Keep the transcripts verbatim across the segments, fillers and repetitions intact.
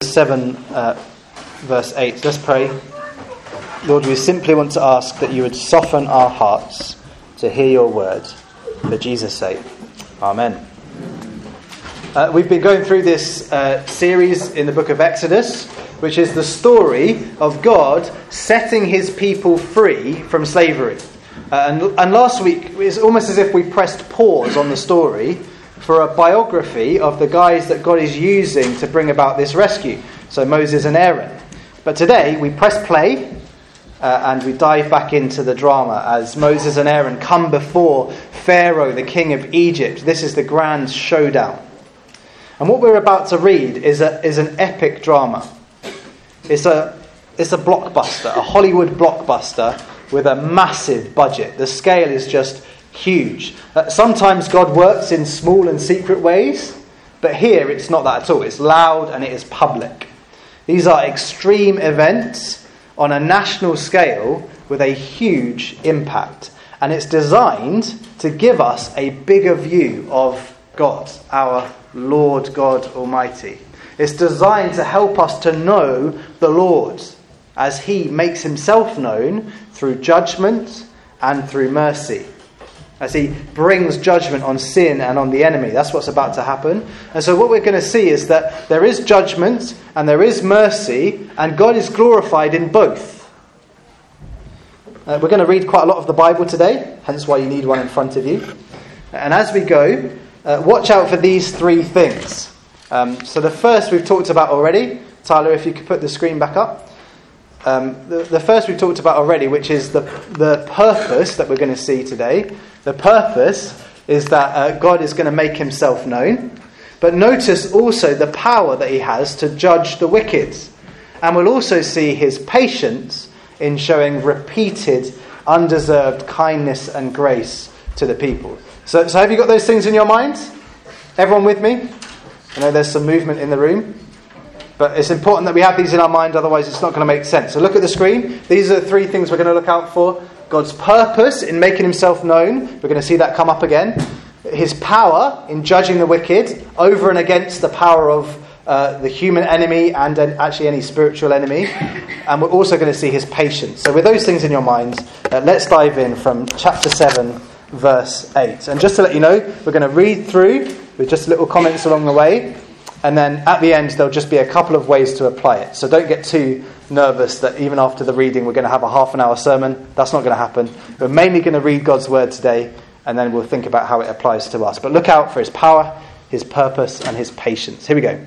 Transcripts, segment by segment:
seven, uh, verse eight. Let's pray. Lord, we simply want to ask that you would soften our hearts to hear your word. For Jesus' sake. Amen. Uh, we've been going through this uh, series in the book of Exodus, which is the story of God setting his people free from slavery. Uh, and, and last week, it's almost as if we pressed pause on the story for a biography of the guys that God is using to bring about this rescue. So Moses and Aaron. But today, we press play uh, and we dive back into the drama as Moses and Aaron come before Pharaoh, the king of Egypt. This is the grand showdown. And what we're about to read is a, is an epic drama. It's a, it's a blockbuster, a Hollywood blockbuster with a massive budget. The scale is just huge. Uh, sometimes God works in small and secret ways, but here it's not that at all. It's loud and it is public. These are extreme events on a national scale with a huge impact. And it's designed to give us a bigger view of God, our Lord God Almighty. It's designed to help us to know the Lord as he makes himself known through judgment and through mercy. As he brings judgment on sin and on the enemy. That's what's about to happen. And so what we're going to see is that there is judgment and there is mercy, and God is glorified in both. Uh, we're going to read quite a lot of the Bible today, hence why you need one in front of you. And as we go, uh, watch out for these three things. Um, so the first we've talked about already. Tyler, if you could put the screen back up. Um, the, the first we've talked about already, which is the, the purpose that we're going to see today. The purpose is that uh, God is going to make himself known. But notice also the power that he has to judge the wicked. And we'll also see his patience in showing repeated, undeserved kindness and grace to the people. So, so have you got those things in your mind? Everyone with me? I know there's some movement in the room. But it's important that we have these in our mind, otherwise it's not going to make sense. So look at the screen. These are the three things we're going to look out for. God's purpose in making himself known. We're going to see that come up again. His power in judging the wicked over and against the power of uh, the human enemy and uh, actually any spiritual enemy. And we're also going to see his patience. So with those things in your mind, uh, let's dive in from chapter seven, verse eight. And just to let you know, we're going to read through with just little comments along the way. And then at the end, there'll just be a couple of ways to apply it. So don't get too nervous that even after the reading, we're going to have a half an hour sermon. That's not going to happen. We're mainly going to read God's word today, and then we'll think about how it applies to us. But look out for his power, his purpose, and his patience. Here we go.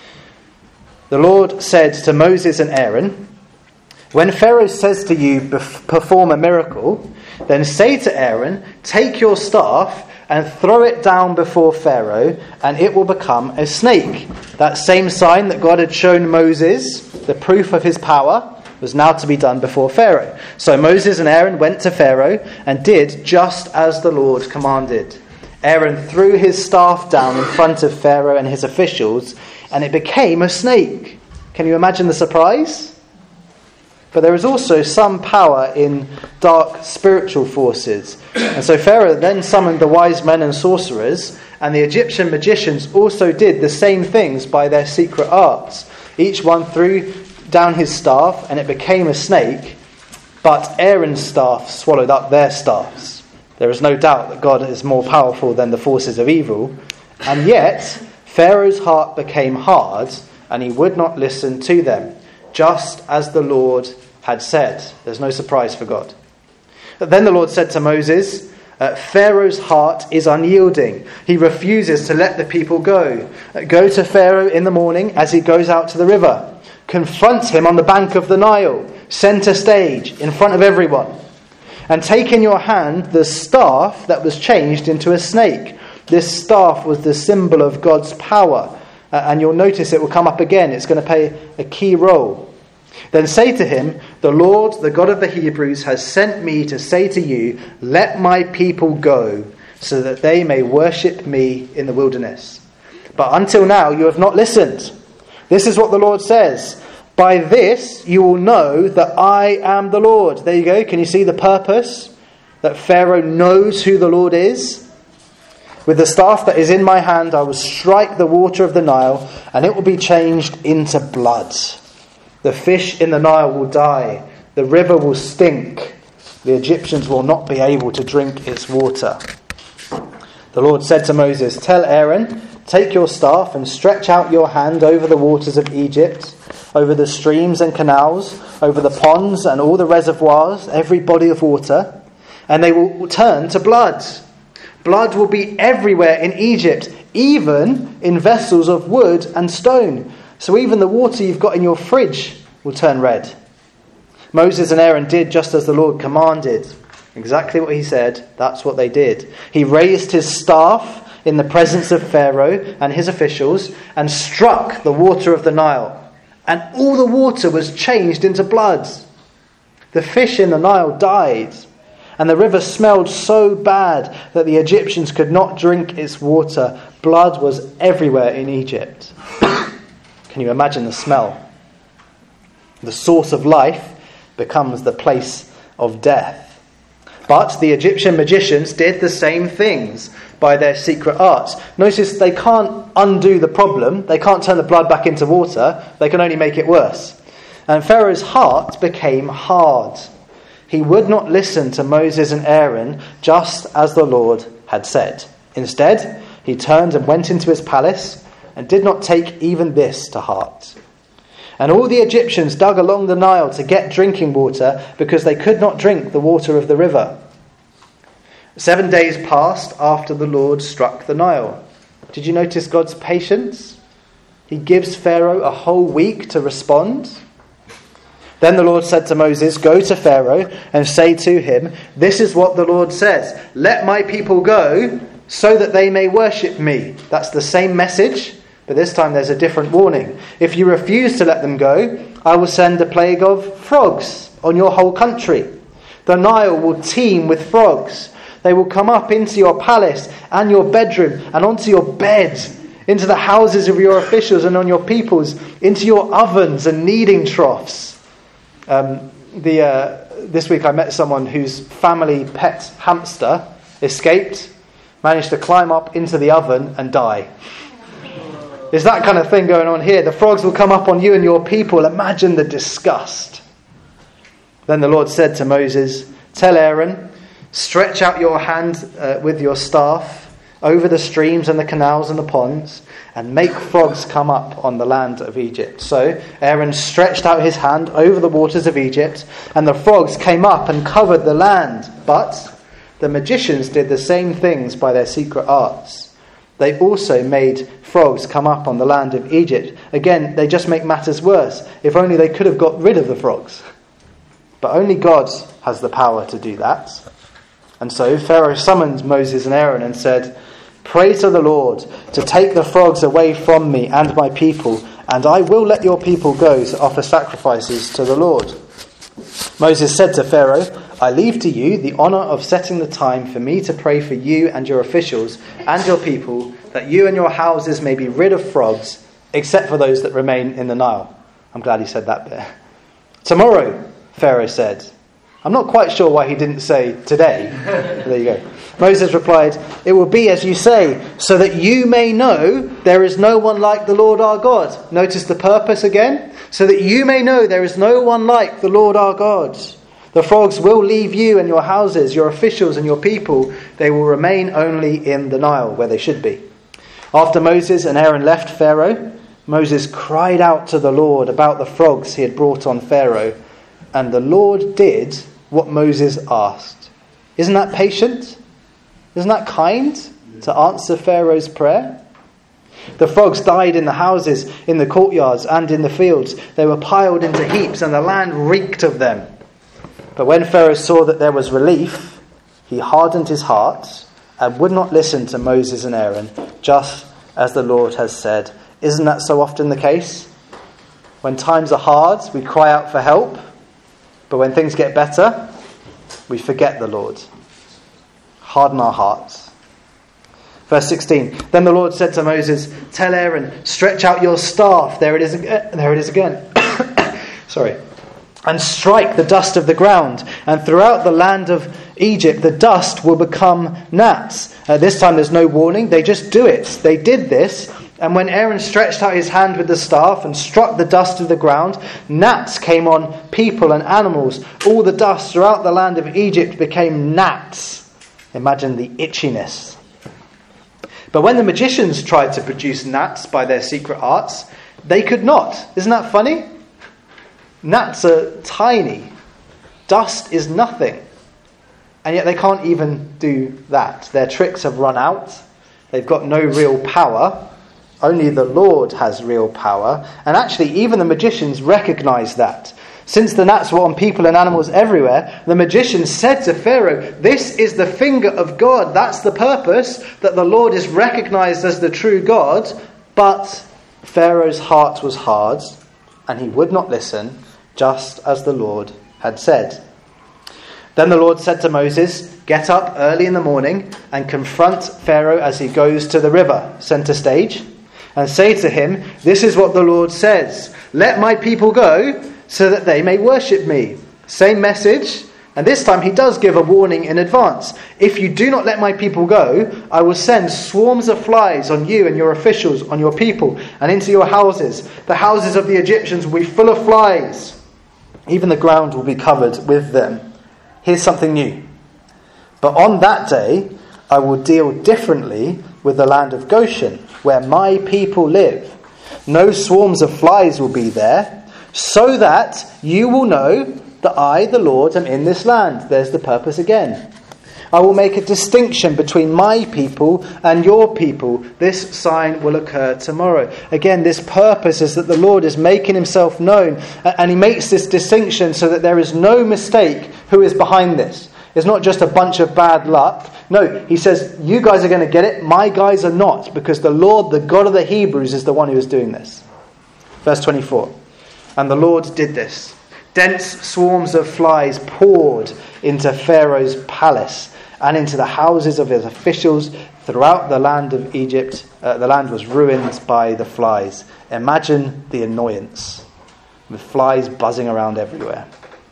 The Lord said to Moses and Aaron, "When Pharaoh says to you, perform a miracle, then say to Aaron, take your staff and throw it down before Pharaoh, and it will become a snake." That same sign that God had shown Moses, the proof of his power, was now to be done before Pharaoh. So Moses and Aaron went to Pharaoh and did just as the Lord commanded. Aaron threw his staff down in front of Pharaoh and his officials, and it became a snake. Can you imagine the surprise? But there is also some power in dark spiritual forces. And so Pharaoh then summoned the wise men and sorcerers, and the Egyptian magicians also did the same things by their secret arts. Each one threw down his staff, and it became a snake, but Aaron's staff swallowed up their staffs. There is no doubt that God is more powerful than the forces of evil. And yet, Pharaoh's heart became hard, and he would not listen to them, just as the Lord had said. There's no surprise for God. But then the Lord said to Moses, uh, Pharaoh's heart is unyielding. He refuses to let the people go. Uh, go to Pharaoh in the morning as he goes out to the river. Confront him on the bank of the Nile, centre stage, in front of everyone. And take in your hand the staff that was changed into a snake. This staff was the symbol of God's power. Uh, and you'll notice it will come up again. It's going to play a key role. Then say to him, the Lord, the God of the Hebrews, has sent me to say to you, let my people go, so that they may worship me in the wilderness. But until now you have not listened. This is what the Lord says. By this you will know that I am the Lord. There you go. Can you see the purpose? That Pharaoh knows who the Lord is. With the staff that is in my hand, I will strike the water of the Nile, and it will be changed into blood. The fish in the Nile will die. The river will stink. The Egyptians will not be able to drink its water. The Lord said to Moses, tell Aaron, take your staff and stretch out your hand over the waters of Egypt, over the streams and canals, over the ponds and all the reservoirs, every body of water, and they will turn to blood. Blood will be everywhere in Egypt, even in vessels of wood and stone. So even the water you've got in your fridge will turn red. Moses and Aaron did just as the Lord commanded. Exactly what he said, that's what they did. He raised his staff in the presence of Pharaoh and his officials and struck the water of the Nile. And all the water was changed into blood. The fish in the Nile died. And the river smelled so bad that the Egyptians could not drink its water. Blood was everywhere in Egypt. Can you imagine the smell? The source of life becomes the place of death. But the Egyptian magicians did the same things by their secret arts. Notice they can't undo the problem. They can't turn the blood back into water. They can only make it worse. And Pharaoh's heart became hard. He would not listen to Moses and Aaron just as the Lord had said. Instead, he turned and went into his palace and did not take even this to heart. And all the Egyptians dug along the Nile to get drinking water because they could not drink the water of the river. Seven days passed after the Lord struck the Nile. Did you notice God's patience? He gives Pharaoh a whole week to respond. Then the Lord said to Moses, go to Pharaoh and say to him, this is what the Lord says, let my people go so that they may worship me. That's the same message, but this time there's a different warning. If you refuse to let them go, I will send a plague of frogs on your whole country. The Nile will teem with frogs. They will come up into your palace and your bedroom and onto your bed, into the houses of your officials and on your peoples, into your ovens and kneading troughs. Um, the uh, this week I met someone whose family pet hamster escaped, managed to climb up into the oven and die. There's that kind of thing going on here. The frogs will come up on you and your people. Imagine the disgust. Then the Lord said to Moses, tell Aaron, stretch out your hand uh, with your staff over the streams and the canals and the ponds, and make frogs come up on the land of Egypt. So Aaron stretched out his hand over the waters of Egypt, and the frogs came up and covered the land. But the magicians did the same things by their secret arts. They also made frogs come up on the land of Egypt. Again, they just make matters worse. If only they could have got rid of the frogs. But only God has the power to do that. And so Pharaoh summoned Moses and Aaron and said, pray to the Lord to take the frogs away from me and my people, and I will let your people go to offer sacrifices to the Lord. Moses said to Pharaoh, I leave to you the honour of setting the time for me to pray for you and your officials and your people, that you and your houses may be rid of frogs, except for those that remain in the Nile. I'm glad he said that bit. Tomorrow, Pharaoh said. I'm not quite sure why he didn't say today. There you go. Moses replied, it will be as you say, so that you may know there is no one like the Lord our God. Notice the purpose again. So that you may know there is no one like the Lord our God. The frogs will leave you and your houses, your officials and your people. They will remain only in the Nile, where they should be. After Moses and Aaron left Pharaoh, Moses cried out to the Lord about the frogs he had brought on Pharaoh. And the Lord did what Moses asked. Isn't that patient? Isn't that kind to answer Pharaoh's prayer? The frogs died in the houses, in the courtyards and in the fields. They were piled into heaps and the land reeked of them. But when Pharaoh saw that there was relief, he hardened his heart and would not listen to Moses and Aaron, just as the Lord has said. Isn't that so often the case? When times are hard, we cry out for help. But when things get better, we forget the Lord. Harden our hearts. Verse sixteen. Then the Lord said to Moses, tell Aaron, stretch out your staff. There it is again. There it is again. Sorry. And strike the dust of the ground. And throughout the land of Egypt, the dust will become gnats. Uh, this time there's no warning. They just do it. They did this. And when Aaron stretched out his hand with the staff and struck the dust of the ground, gnats came on people and animals. All the dust throughout the land of Egypt became gnats. Imagine the itchiness. But when the magicians tried to produce gnats by their secret arts, they could not. Isn't that funny? Gnats are tiny. Dust is nothing. And yet they can't even do that. Their tricks have run out. They've got no real power. Only the Lord has real power. And actually, even the magicians recognize that. Since the gnats were on people and animals everywhere, the magicians said to Pharaoh, "This is the finger of God." That's the purpose, that the Lord is recognized as the true God. But Pharaoh's heart was hard, and he would not listen, just as the Lord had said. Then the Lord said to Moses, "Get up early in the morning and confront Pharaoh as he goes to the river," center stage, "and say to him, 'This is what the Lord says. Let my people go so that they may worship me.'" Same message, and this time he does give a warning in advance. "If you do not let my people go, I will send swarms of flies on you and your officials, on your people, and into your houses. The houses of the Egyptians will be full of flies. Even the ground will be covered with them." Here's something new. "But on that day, I will deal differently with the land of Goshen, where my people live. No swarms of flies will be there, so that you will know that I, the Lord, am in this land." There's the purpose again. "I will make a distinction between my people and your people. This sign will occur tomorrow." Again, this purpose is that the Lord is making himself known, and he makes this distinction so that there is no mistake who is behind this. It's not just a bunch of bad luck. No, he says, you guys are going to get it, my guys are not, because the Lord, the God of the Hebrews, is the one who is doing this. Verse twenty-four. "And the Lord did this. Dense swarms of flies poured into Pharaoh's palace and into the houses of his officials throughout the land of Egypt. Uh, the land was ruined by the flies." Imagine the annoyance, with flies buzzing around everywhere.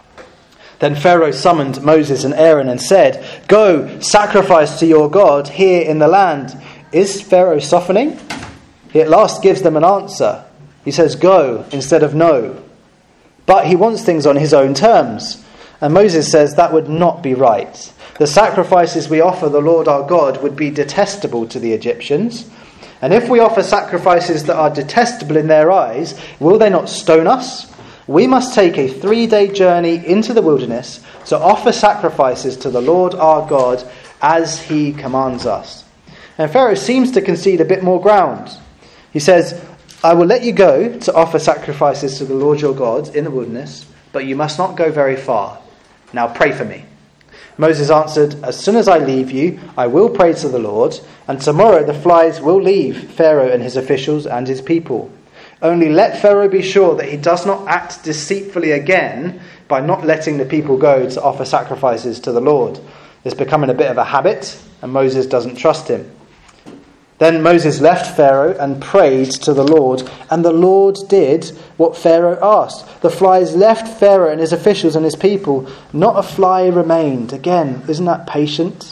Then Pharaoh summoned Moses and Aaron and said, "Go, sacrifice to your God here in the land." Is Pharaoh softening? He at last gives them an answer. He says go instead of no. But he wants things on his own terms. And Moses says that would not be right. The sacrifices we offer the Lord our God would be detestable to the Egyptians. And if we offer sacrifices that are detestable in their eyes, will they not stone us? We must take a three-day journey into the wilderness to offer sacrifices to the Lord our God as he commands us. And Pharaoh seems to concede a bit more ground. He says, "I will let you go to offer sacrifices to the Lord your God in the wilderness, but you must not go very far. Now pray for me." Moses answered, "As soon as I leave you, I will pray to the Lord, and tomorrow the flies will leave Pharaoh and his officials and his people. Only let Pharaoh be sure that he does not act deceitfully again by not letting the people go to offer sacrifices to the Lord." It's becoming a bit of a habit, and Moses doesn't trust him. Then Moses left Pharaoh and prayed to the Lord, and the Lord did what Pharaoh asked. The flies left Pharaoh and his officials and his people. Not a fly remained. Again, isn't that patient?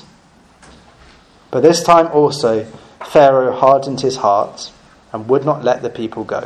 But this time also, Pharaoh hardened his heart and would not let the people go.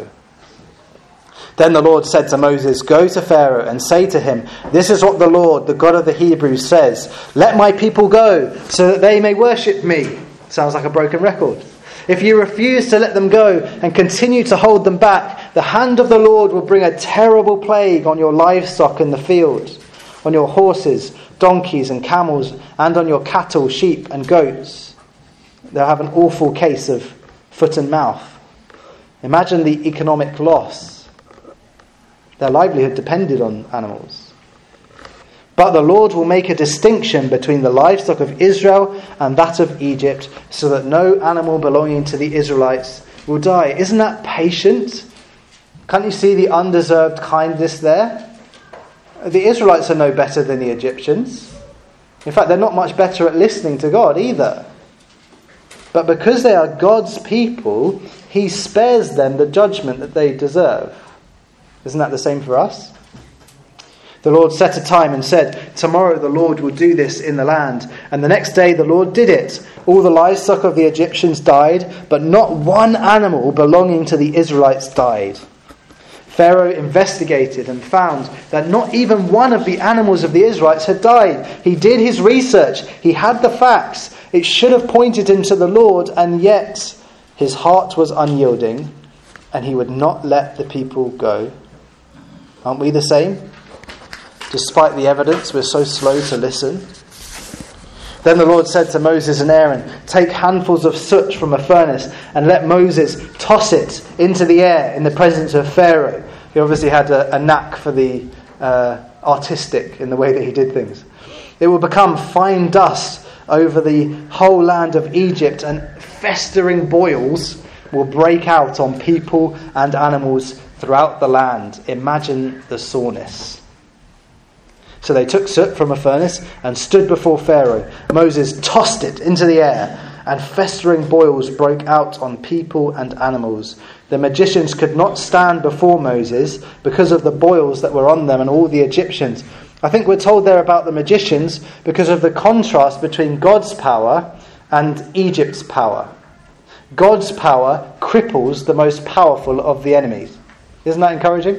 Then the Lord said to Moses, "Go to Pharaoh and say to him, 'This is what the Lord, the God of the Hebrews, says. Let my people go so that they may worship me.'" Sounds like a broken record. "If you refuse to let them go and continue to hold them back, the hand of the Lord will bring a terrible plague on your livestock in the field, on your horses, donkeys and camels, and on your cattle, sheep and goats. They'll have an awful case of foot and mouth." Imagine the economic loss. Their livelihood depended on animals. "But the Lord will make a distinction between the livestock of Israel and that of Egypt, so that no animal belonging to the Israelites will die." Isn't that patient? Can't you see the undeserved kindness there? The Israelites are no better than the Egyptians. In fact, they're not much better at listening to God either. But because they are God's people, he spares them the judgment that they deserve. Isn't that the same for us? The Lord set a time and said, "Tomorrow the Lord will do this in the land." And the next day the Lord did it. All the livestock of the Egyptians died, but not one animal belonging to the Israelites died. Pharaoh investigated and found that not even one of the animals of the Israelites had died. He did his research. He had the facts. It should have pointed him to the Lord, and yet his heart was unyielding, and he would not let the people go. Aren't we the same? Despite the evidence, we're so slow to listen. Then the Lord said to Moses and Aaron, "Take handfuls of soot from a furnace and let Moses toss it into the air in the presence of Pharaoh." He obviously had a, a knack for the uh, artistic in the way that he did things. "It will become fine dust over the whole land of Egypt, and festering boils will break out on people and animals throughout the land." Imagine the soreness. So they took soot from a furnace and stood before Pharaoh. Moses tossed it into the air, and festering boils broke out on people and animals. The magicians could not stand before Moses because of the boils that were on them and all the Egyptians. I think we're told there about the magicians because of the contrast between God's power and Egypt's power. God's power cripples the most powerful of the enemies. Isn't that encouraging?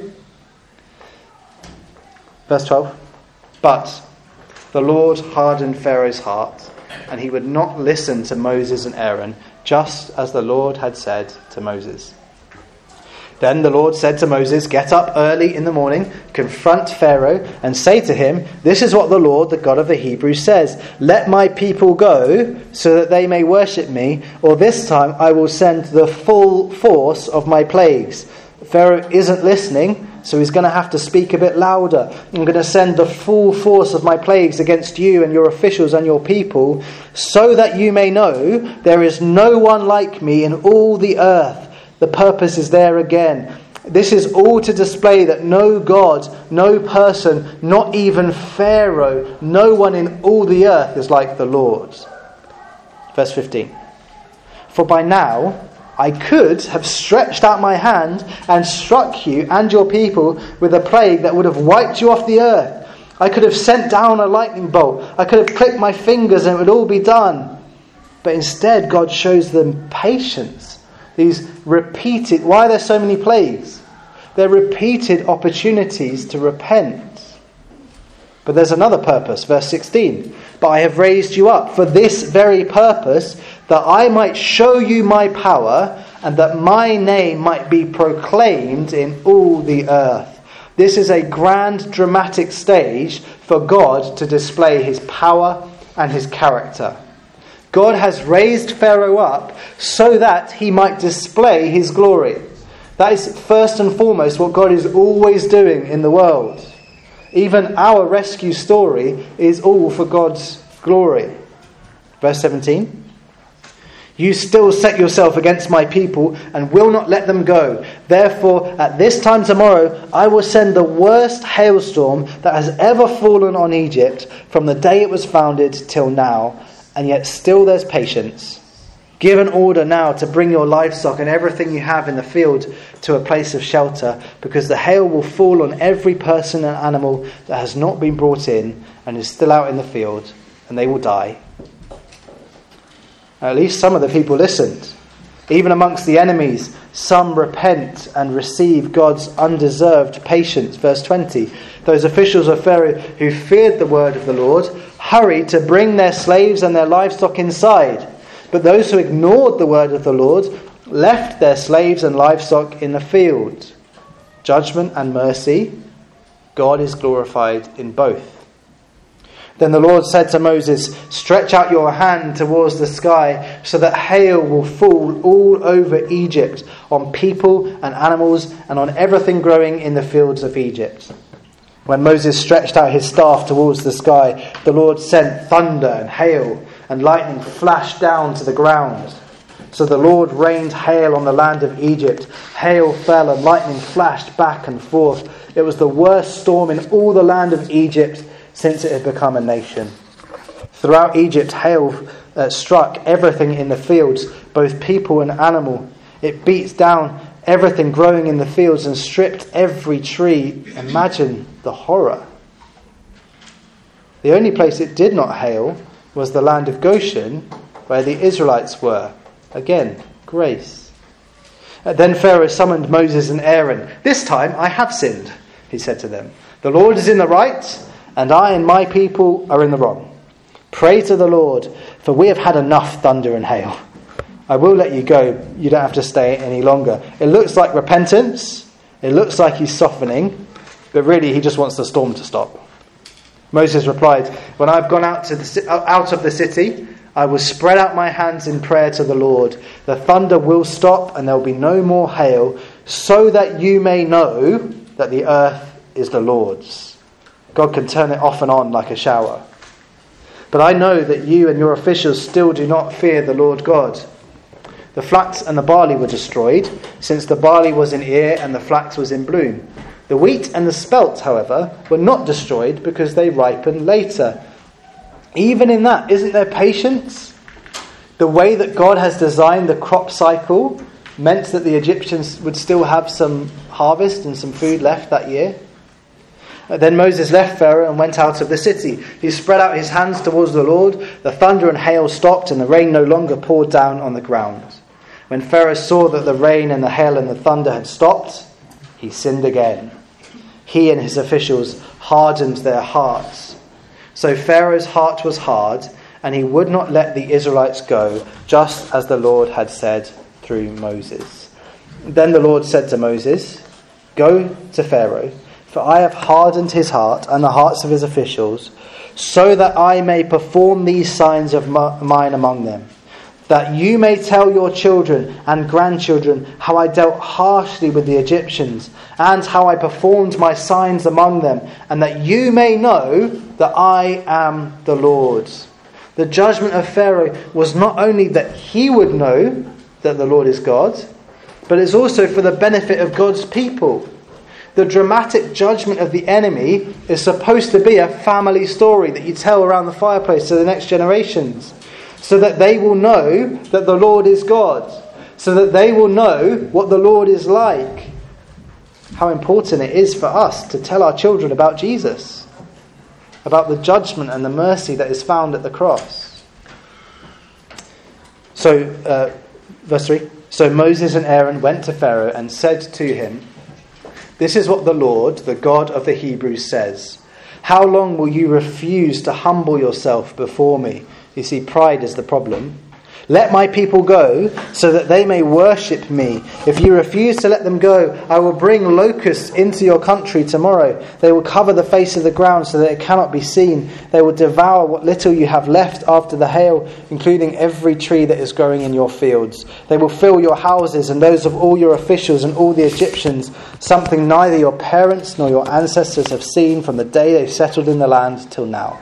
Verse twelve. But the Lord hardened Pharaoh's heart, and he would not listen to Moses and Aaron, just as the Lord had said to Moses. Then the Lord said to Moses, "Get up early in the morning, confront Pharaoh, and say to him, 'This is what the Lord, the God of the Hebrews, says. Let my people go, so that they may worship me, or this time I will send the full force of my plagues.'" Pharaoh isn't listening, so he's going to have to speak a bit louder. "I'm going to send the full force of my plagues against you and your officials and your people, so that you may know there is no one like me in all the earth." The purpose is there again. This is all to display that no God, no person, not even Pharaoh, no one in all the earth is like the Lord. Verse fifteen. "For by now I could have stretched out my hand and struck you and your people with a plague that would have wiped you off the earth. I could have sent down a lightning bolt. I could have clicked my fingers and it would all be done." But instead, God shows them patience. These repeated... Why are there so many plagues? They're repeated opportunities to repent. But there's another purpose. Verse sixteen. "But I have raised you up for this very purpose, that I might show you my power, and that my name might be proclaimed in all the earth." This is a grand dramatic stage for God to display his power and his character. God has raised Pharaoh up so that he might display his glory. That is first and foremost what God is always doing in the world. Even our rescue story is all for God's glory. Verse seventeen. "You still set yourself against my people and will not let them go. Therefore, at this time tomorrow, I will send the worst hailstorm that has ever fallen on Egypt from the day it was founded till now. And yet still there's patience. Give an order now to bring your livestock and everything you have in the field to a place of shelter, because the hail will fall on every person and animal that has not been brought in and is still out in the field, and they will die." At least some of the people listened. Even amongst the enemies, some repent and receive God's undeserved patience. Verse twenty. "Those officials of Pharaoh who feared the word of the Lord hurried to bring their slaves and their livestock inside. But those who ignored the word of the Lord left their slaves and livestock in the field." Judgment and mercy. God is glorified in both. Then the Lord said to Moses, "Stretch out your hand towards the sky, so that hail will fall all over Egypt, on people and animals, and on everything growing in the fields of Egypt." When Moses stretched out his staff towards the sky, the Lord sent thunder and hail, and lightning flashed down to the ground. So the Lord rained hail on the land of Egypt. Hail fell and lightning flashed back and forth. It was the worst storm in all the land of Egypt since it had become a nation. Throughout Egypt, hail uh, struck everything in the fields, both people and animal. It beat down everything growing in the fields and stripped every tree. Imagine the horror. The only place it did not hail was the land of Goshen, where the Israelites were. Again, grace. Then Pharaoh summoned Moses and Aaron. This time I have sinned, he said to them. The Lord is in the right, and I and my people are in the wrong. Pray to the Lord, for we have had enough thunder and hail. I will let you go. You don't have to stay any longer. It looks like repentance. It looks like he's softening, but really he just wants the storm to stop. Moses replied, when I've gone out to the out of the city, I will spread out my hands in prayer to the Lord. The thunder will stop and there will be no more hail, so that you may know that the earth is the Lord's. God can turn it off and on like a shower. But I know that you and your officials still do not fear the Lord God. The flax and the barley were destroyed, since the barley was in ear and the flax was in bloom. The wheat and the spelt, however, were not destroyed because they ripened later. Even in that, isn't there patience? The way that God has designed the crop cycle meant that the Egyptians would still have some harvest and some food left that year. Then Moses left Pharaoh and went out of the city. He spread out his hands towards the Lord. The thunder and hail stopped and the rain no longer poured down on the ground. When Pharaoh saw that the rain and the hail and the thunder had stopped, he sinned again. He and his officials hardened their hearts. So Pharaoh's heart was hard, and he would not let the Israelites go, just as the Lord had said through Moses. Then the Lord said to Moses, go to Pharaoh, for I have hardened his heart and the hearts of his officials, so that I may perform these signs of mine among them, that you may tell your children and grandchildren how I dealt harshly with the Egyptians, and how I performed my signs among them, and that you may know that I am the Lord. The judgment of Pharaoh was not only that he would know that the Lord is God, but it's also for the benefit of God's people. The dramatic judgment of the enemy is supposed to be a family story that you tell around the fireplace to the next generations, so that they will know that the Lord is God, so that they will know what the Lord is like. How important it is for us to tell our children about Jesus, about the judgment and the mercy that is found at the cross. So, uh, verse three. So Moses and Aaron went to Pharaoh and said to him, this is what the Lord, the God of the Hebrews, says. How long will you refuse to humble yourself before me? You see, pride is the problem. Let my people go so that they may worship me. If you refuse to let them go, I will bring locusts into your country tomorrow. They will cover the face of the ground so that it cannot be seen. They will devour what little you have left after the hail, including every tree that is growing in your fields. They will fill your houses and those of all your officials and all the Egyptians, something neither your parents nor your ancestors have seen from the day they settled in the land till now.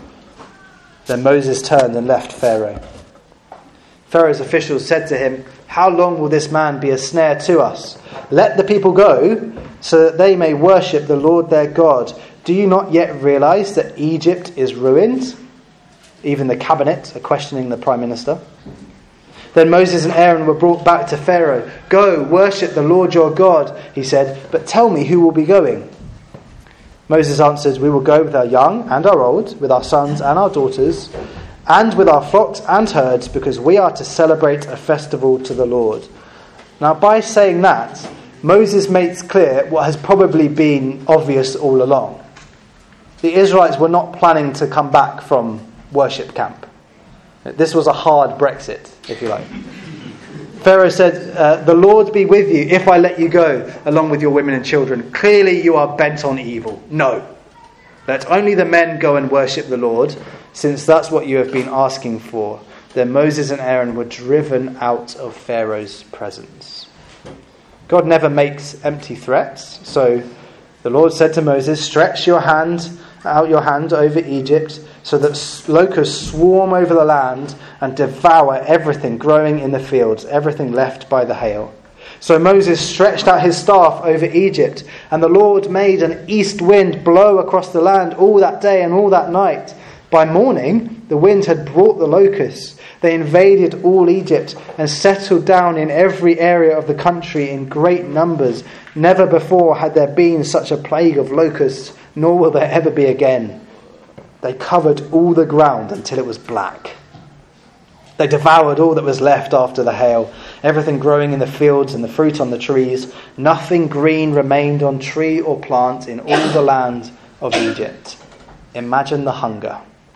Then Moses turned and left Pharaoh. Pharaoh's officials said to him, how long will this man be a snare to us? Let the people go, so that they may worship the Lord their God. Do you not yet realize that Egypt is ruined? Even the cabinet are questioning the prime minister. Then Moses and Aaron were brought back to Pharaoh. Go, worship the Lord your God, he said, but tell me who will be going. Moses answered, we will go with our young and our old, with our sons and our daughters, and with our flocks and herds, because we are to celebrate a festival to the Lord. Now, by saying that, Moses makes clear what has probably been obvious all along. The Israelites were not planning to come back from worship camp. This was a hard Brexit, if you like. Pharaoh said, uh, the Lord be with you if I let you go, along with your women and children. Clearly you are bent on evil. No. Let only the men go and worship the Lord, since that's what you have been asking for. Then Moses and Aaron were driven out of Pharaoh's presence. God never makes empty threats. So the Lord said to Moses, stretch your hand out your hand over Egypt, so that locusts swarm over the land and devour everything growing in the fields, everything left by the hail. So Moses stretched out his staff over Egypt, and the Lord made an east wind blow across the land all that day and all that night. By morning, the wind had brought the locusts. They invaded all Egypt and settled down in every area of the country in great numbers. Never before had there been such a plague of locusts, nor will there ever be again. They covered all the ground until it was black. They devoured all that was left after the hail, everything growing in the fields and the fruit on the trees. Nothing green remained on tree or plant in all the land of Egypt. Imagine the hunger.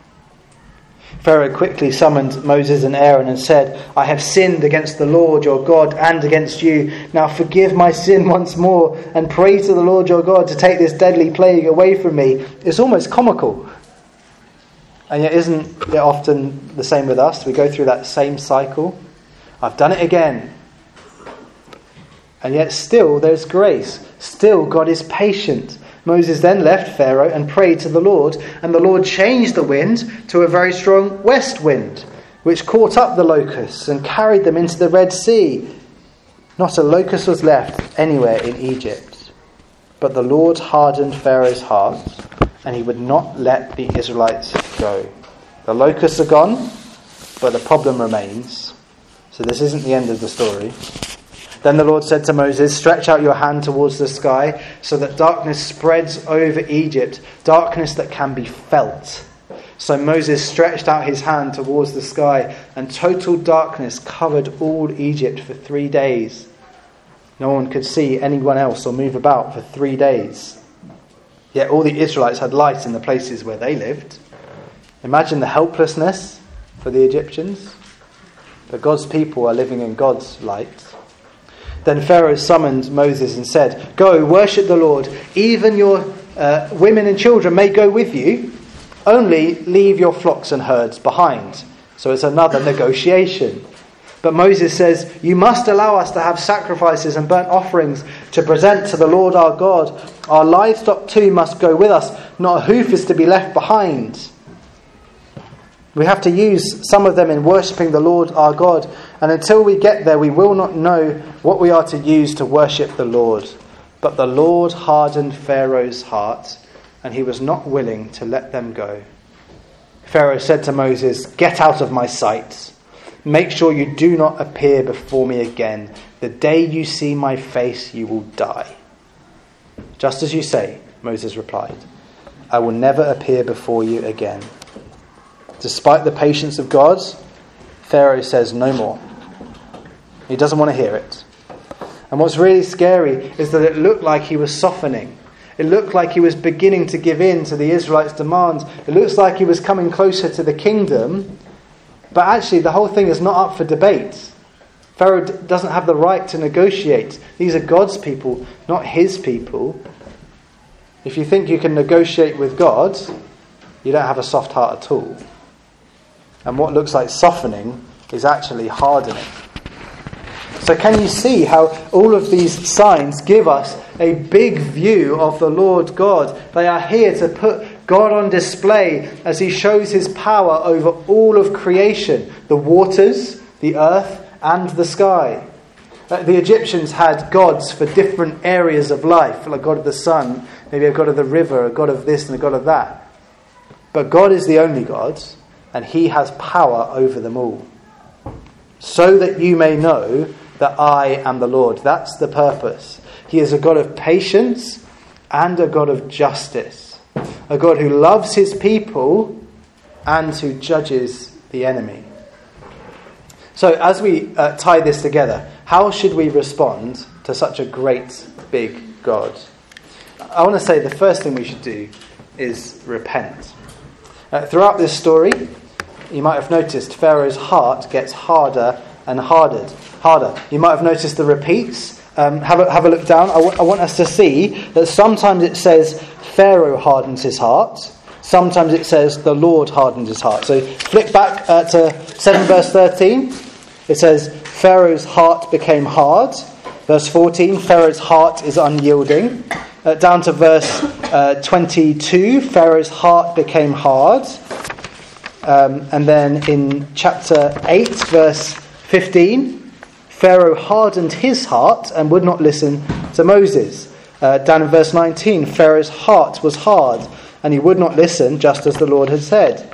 Pharaoh quickly summoned Moses and Aaron and said, I have sinned against the Lord your God and against you. Now forgive my sin once more and pray to the Lord your God to take this deadly plague away from me. It's almost comical. And yet isn't it often the same with us? We go through that same cycle. I've done it again. And yet still there's grace. Still God is patient. Moses then left Pharaoh and prayed to the Lord, and the Lord changed the wind to a very strong west wind, which caught up the locusts and carried them into the Red Sea. Not a locust was left anywhere in Egypt. But the Lord hardened Pharaoh's heart, and he would not let the Israelites go. The locusts are gone, but the problem remains. So this isn't the end of the story. Then the Lord said to Moses, stretch out your hand towards the sky so that darkness spreads over Egypt, darkness that can be felt. So Moses stretched out his hand towards the sky, and total darkness covered all Egypt for three days. No one could see anyone else or move about for three days. Yet all the Israelites had light in the places where they lived. Imagine the helplessness for the Egyptians. But God's people are living in God's light. Then Pharaoh summoned Moses and said, go, worship the Lord. Even your uh, women and children may go with you. Only leave your flocks and herds behind. So it's another negotiation. But Moses says, you must allow us to have sacrifices and burnt offerings to present to the Lord our God. Our livestock too must go with us. Not a hoof is to be left behind. We have to use some of them in worshipping the Lord our God. And until we get there, we will not know what we are to use to worship the Lord. But the Lord hardened Pharaoh's heart, and he was not willing to let them go. Pharaoh said to Moses, get out of my sight. Make sure you do not appear before me again. The day you see my face, you will die. Just as you say, Moses replied, I will never appear before you again. Despite the patience of God, Pharaoh says no more. He doesn't want to hear it. And what's really scary is that it looked like he was softening. It looked like he was beginning to give in to the Israelites' demands. It looks like he was coming closer to the kingdom. But actually, the whole thing is not up for debate. Pharaoh doesn't have the right to negotiate. These are God's people, not his people. If you think you can negotiate with God, you don't have a soft heart at all. And what looks like softening is actually hardening. So can you see how all of these signs give us a big view of the Lord God? They are here to put God on display as he shows his power over all of creation, the waters, the earth, and the sky. Uh, the Egyptians had gods for different areas of life, like a god of the sun, maybe a god of the river, a god of this and a god of that. But God is the only God, and he has power over them all. So that you may know that I am the Lord. That's the purpose. He is a God of patience and a God of justice. A God who loves his people and who judges the enemy. So as we uh, tie this together, how should we respond to such a great big God? I want to say the first thing we should do is repent. Uh, throughout this story, you might have noticed Pharaoh's heart gets harder and harder. Harder. You might have noticed the repeats. Um, have a, have a look down. I, w- I want us to see that sometimes it says Pharaoh hardens his heart. Sometimes it says the Lord hardened his heart. So flick back uh, to seven verse thirteen. It says Pharaoh's heart became hard. Verse fourteen, Pharaoh's heart is unyielding. Uh, down to verse uh, twenty-two, Pharaoh's heart became hard. Um, and then in chapter eight, verse fifteen, Pharaoh hardened his heart and would not listen to Moses. Uh, down in verse nineteen, Pharaoh's heart was hard and he would not listen, just as the Lord had said.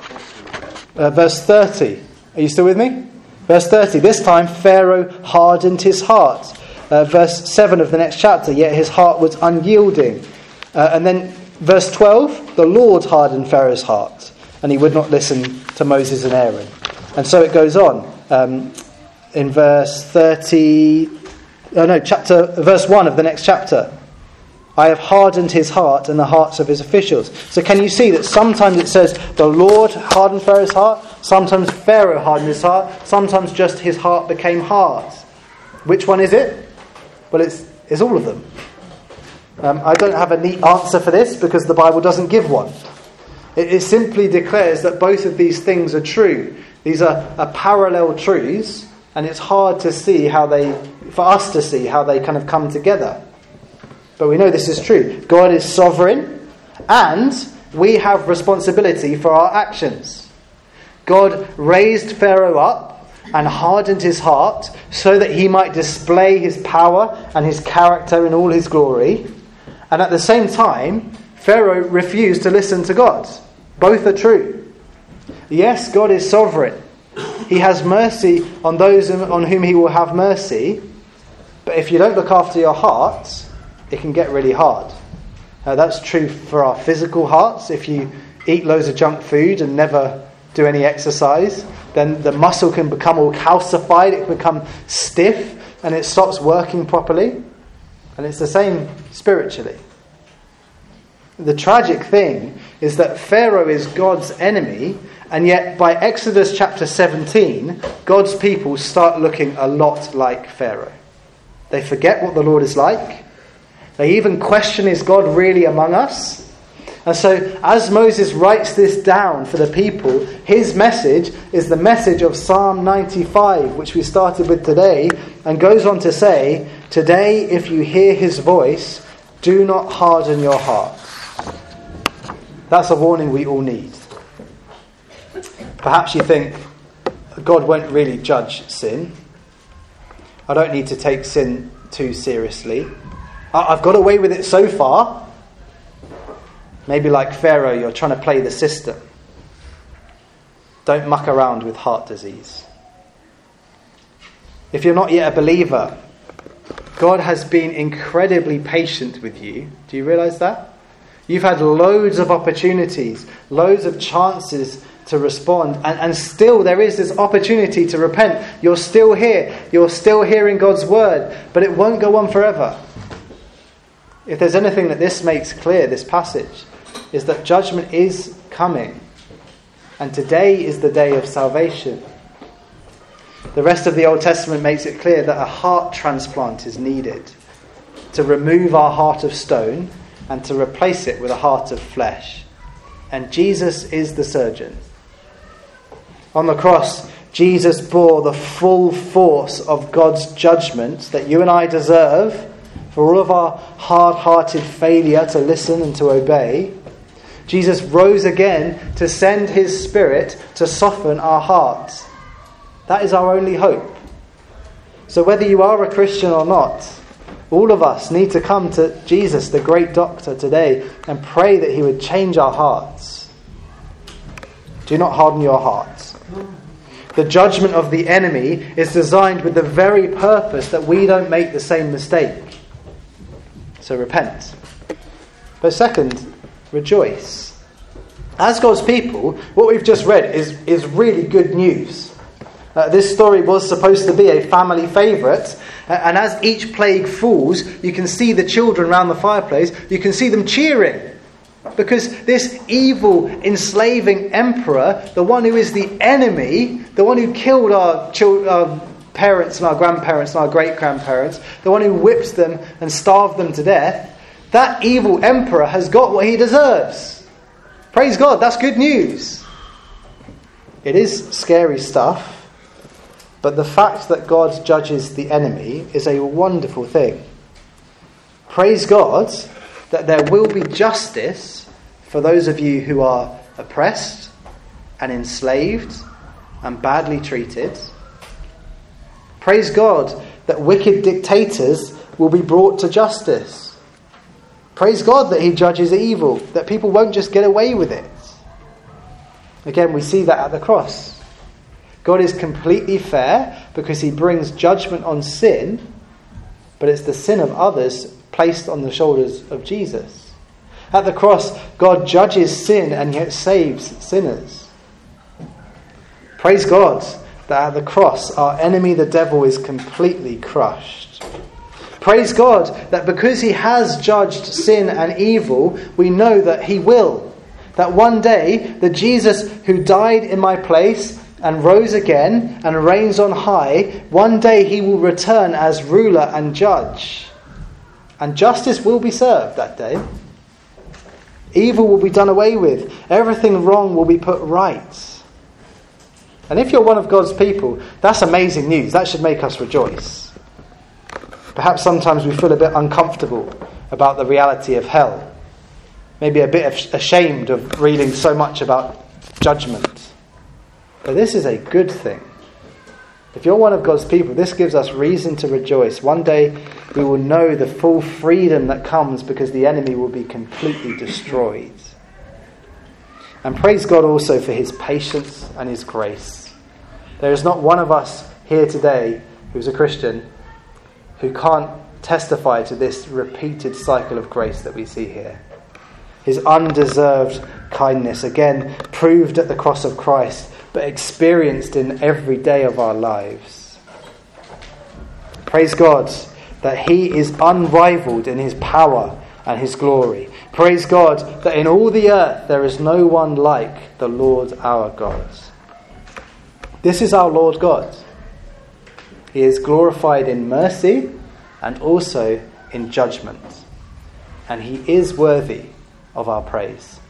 Uh, verse thirty, are you still with me? Verse thirty, this time Pharaoh hardened his heart. Uh, verse seven of the next chapter, yet his heart was unyielding. Uh, and then Verse twelve, the Lord hardened Pharaoh's heart, and he would not listen to Moses and Aaron. And so it goes on. Um, in verse thirty, oh no, chapter, verse one of the next chapter. I have hardened his heart and the hearts of his officials. So can you see that sometimes it says the Lord hardened Pharaoh's heart, sometimes Pharaoh hardened his heart, sometimes just his heart became hard. Which one is it? Well, it's, it's all of them. Um, I don't have a neat answer for this because the Bible doesn't give one. It, it simply declares that both of these things are true. These are, are parallel truths, and it's hard to see how they, for us to see how they kind of come together. But we know this is true. God is sovereign, and we have responsibility for our actions. God raised Pharaoh up and hardened his heart so that he might display his power and his character in all his glory. And at the same time, Pharaoh refused to listen to God. Both are true. Yes, God is sovereign. He has mercy on those on whom he will have mercy. But if you don't look after your heart, it can get really hard. Uh, that's true for our physical hearts. If you eat loads of junk food and never do any exercise, then the muscle can become all calcified, it can become stiff, and it stops working properly. And it's the same spiritually. The tragic thing is that Pharaoh is God's enemy, and yet by Exodus chapter seventeen, God's people start looking a lot like Pharaoh. They forget what the Lord is like. They even question, is God really among us? And so as Moses writes this down for the people, his message is the message of Psalm ninety-five, which we started with today, and goes on to say, today if you hear his voice, do not harden your heart. That's a warning we all need. Perhaps you think, God won't really judge sin. I don't need to take sin too seriously. I've got away with it so far. Maybe like Pharaoh, you're trying to play the system. Don't muck around with heart disease. If you're not yet a believer, God has been incredibly patient with you. Do you realise that? You've had loads of opportunities, loads of chances to respond, and, and still there is this opportunity to repent. You're still here. You're still hearing God's word, but it won't go on forever. If there's anything that this makes clear, this passage, is that judgment is coming. And today is the day of salvation. The rest of the Old Testament makes it clear that a heart transplant is needed to remove our heart of stone and to replace it with a heart of flesh. And Jesus is the surgeon. On the cross, Jesus bore the full force of God's judgment that you and I deserve for all of our hard-hearted failure to listen and to obey. Jesus rose again to send his Spirit to soften our hearts. That is our only hope. So whether you are a Christian or not, all of us need to come to Jesus, the great doctor, today and pray that he would change our hearts. Do not harden your hearts. The judgment of the enemy is designed with the very purpose that we don't make the same mistake. So repent. But second, rejoice. As God's people, what we've just read is, is really good news. Uh, this story was supposed to be a family favourite, uh, and as each plague falls, you can see the children around the fireplace, you can see them cheering. Because this evil, enslaving emperor, the one who is the enemy, the one who killed our, children, our parents and our grandparents and our great-grandparents, the one who whipped them and starved them to death, that evil emperor has got what he deserves. Praise God, that's good news. It is scary stuff, but the fact that God judges the enemy is a wonderful thing. Praise God that there will be justice for those of you who are oppressed and enslaved and badly treated. Praise God that wicked dictators will be brought to justice. Praise God that he judges evil, that people won't just get away with it. Again, we see that at the cross. God is completely fair because he brings judgment on sin, but it's the sin of others placed on the shoulders of Jesus. At the cross, God judges sin and yet saves sinners. Praise God that at the cross, our enemy the devil is completely crushed. Praise God that because he has judged sin and evil, we know that he will. That one day, the Jesus who died in my place and rose again and reigns on high, one day he will return as ruler and judge. And justice will be served that day. Evil will be done away with. Everything wrong will be put right. And if you're one of God's people, that's amazing news. That should make us rejoice. Perhaps sometimes we feel a bit uncomfortable about the reality of hell. Maybe a bit ashamed of reading so much about judgment. But this is a good thing. If you're one of God's people, this gives us reason to rejoice. One day we will know the full freedom that comes because the enemy will be completely destroyed. And praise God also for his patience and his grace. There is not one of us here today who's a Christian who can't testify to this repeated cycle of grace that we see here. His undeserved kindness, again proved at the cross of Christ, but experienced in every day of our lives. Praise God that he is unrivaled in his power and his glory. Praise God that in all the earth there is no one like the Lord our God. This is our Lord God. He is glorified in mercy and also in judgment. And he is worthy of our praise.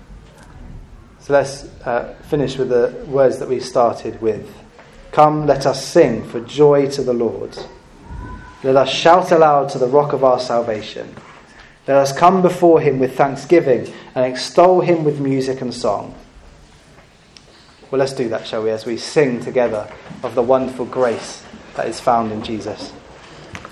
So let's uh, finish with the words that we started with. Come, let us sing for joy to the Lord. Let us shout aloud to the rock of our salvation. Let us come before him with thanksgiving and extol him with music and song. Well, let's do that, shall we, as we sing together of the wonderful grace that is found in Jesus.